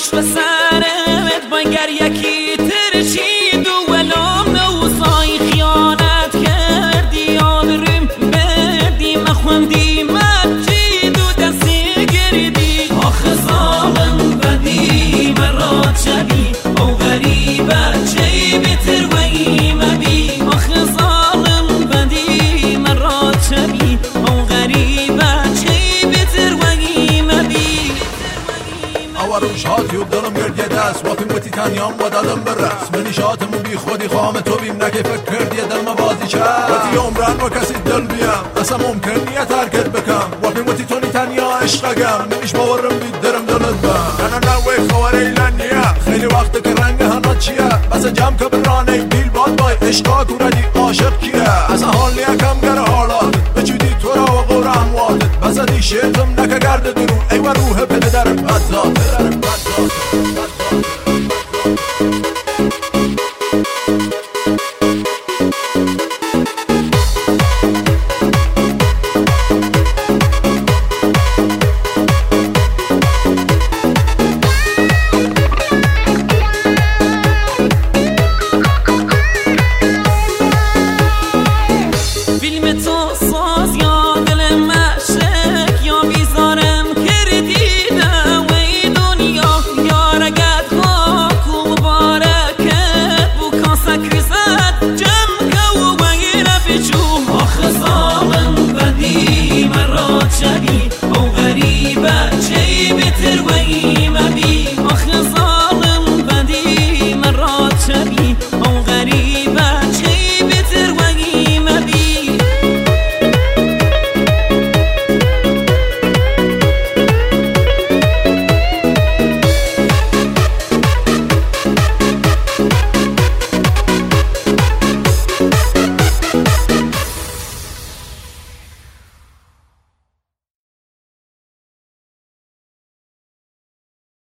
باش به سرت بانگر یکی ترشید و ولام نوزای خیانت کردی یادرم بردی مخوندی مجید و دستی گردی آخه ظالم بدی مرات شبی او غریبت چی بتر و ایمبی آخه ظالم بدی مرات شبی او غریبت چی بتر و ایمبی روش هاتیوب دلم گردیه دست واپیم بوتی تنیام و دادم برس منی شاتمو بی خودی خواهم تو بیم نکه فکر کردیه دل مبازی چست بوتی عمران با کسی دل بیم اصلا ممکن نیه ترکت بکم واپیم بوتی تونی تنیا عشقگم نمیش باورم بید درم دلت بم نه وی خوار ایلانیه خیلی وقت که رنگ هنات چیه بس جمع که برانه دیل باد بای عشقا کوردی عاشق کیه اصلا